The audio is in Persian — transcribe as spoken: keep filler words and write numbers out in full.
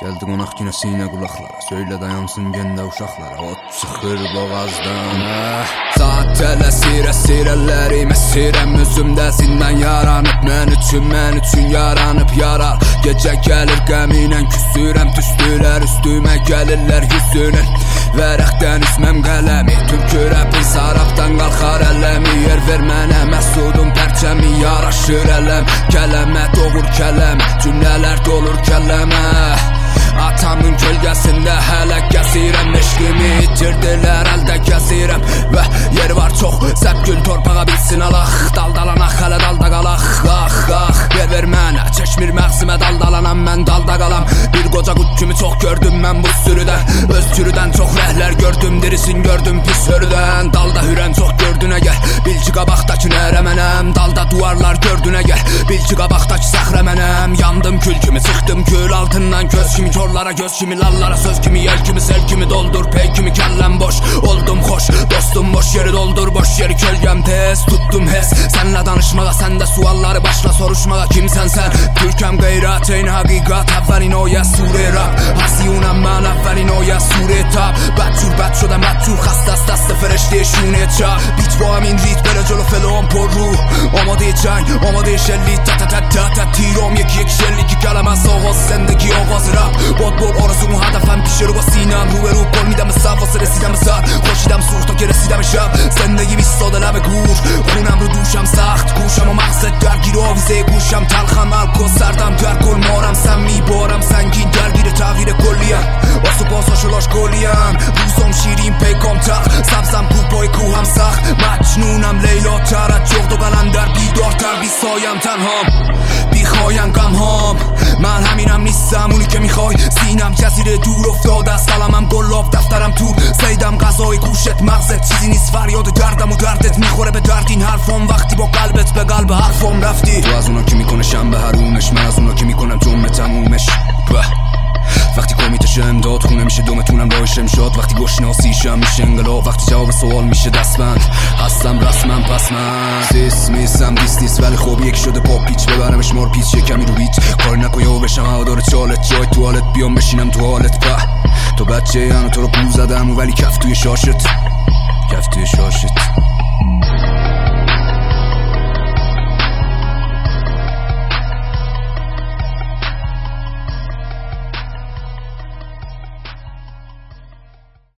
Gəldi qonaq yenə sinə qulaqlara, söylə dayansın gəndə uşaqlara, ot çıxır boğazdan. ah. Saat tələsir, əsir əllərim, əsirəm özümdə zindan yaranıb. Mən üçün, mən üçün yaranıb yarar. Gecə gəlir qəminlə küsürəm, tüstülər üstümə gəlirlər yüzünün. Vərəqdən üzməm qələmi, türkü rəpin sarabdan qalxar ələmi. Yer ver mənə məsudum pərçəmi, yaraşır ələm kələmə, doğur kələmə, cümlələr dolur kələmə. Atamın kölgəsində hələ gəzirəm, eşqimi itirdilər, əldə gəzirəm. Və yer var çox, səbgül torpağa bilsin alaq. Daldalanaq, hələ dalda qalaq, ah, ah. Yer ver mənə, çəkmir məqsimə daldalanam, mən dalda qalam. Bir qoca qut kimi çox gördüm mən bu sürüdən, öz sürüdən çox rəhlər gördüm, dirisin gördüm pis hörüdən. Dalda hürən çox gördün əgər, bil ki qabaqdakı nərə mənəm. Dalda duvarlar gördün əgər, bil ki qabaqdakı səxrə mənəm. Yandım kül kimi, çıxdım kül altından köz kimi, korlara göz kimi, lallara söz kimi, yel kimi, sel kimi doldur, pey kimi kəlləm boş. Oldum xoş, dostum boş yeri doldur, boş yeri kölgəm tez, tutdum hes. Sənlə danışmağa, səndə sualları başla soruşmağa, kimsən sən? Türkəm qeyrat, eyni haqiqat, əvvəlin o ya sure rap. Hasiyunəm mən, əvvəlin o ya sure tap. بدجور بد شدم بدجور خسته از دست فرشته شونه چپ. بیت با همین ریت بره جلو فلان پر رو. آماده جنگ آماده شلیک، تا تا تا تا تا تیرام یکی یک شلیکی. کلم از آغاز زندگی آغاز رپ. باد بر آرزوم و هدفم پیش رو با سینم، رو به رو پر میدم به صف واسه رسیدم به سر. خوشیدم سوخت تا که رسیدم شب. زندگی بیستاده لب گور، خونم رو دوشم سخت گوشم و مقصد درگیر آویزه گوشم. تلخم الکل سردم در کل مارم سم میبارم سنگین درگیر تغییر کلیم. واسه پاساشولاش کلیم، روزم شیرین پیکام تخت. سبزم کوپای کوهم سخت، مجنونم لیلا تر از جغد و قلندر. بیدارتر بی سایم تنهام، بی خوایم غم هام. من همینم نیستم اونی که میخوای، سینم جزیره دور افتاده است. قلمم گلاب دفترم تو سیدم غذای گوشت مغزت. چیزی نیست فریاد دردم و دردت میخوره به درد این حرفام. وقتی با قلبت به قلب حرفام رفتی. تو از اونا که میکنه شنبه حرومش، من از اونا که میکنم جمعه تمومش. وقتی کمیتش امداد خونه میشه دومتونم راهش امشاد. وقتی گشناسیشم میشه انقلاب، وقتی جواب سوال میشه دستبند. هستم رسمم پس من سیس میسم دیست نیست، ولی خوب یک شده پا پیچ. ببرمش مار پیچ یه کمی رو بیت. کار نکن یا بشم هوادار چالت، جای توالت بیام بشینم تو حالت. به تو بچه یعنی تو رو پول زدم ولی کف توی شاشت، کف توی شاشت.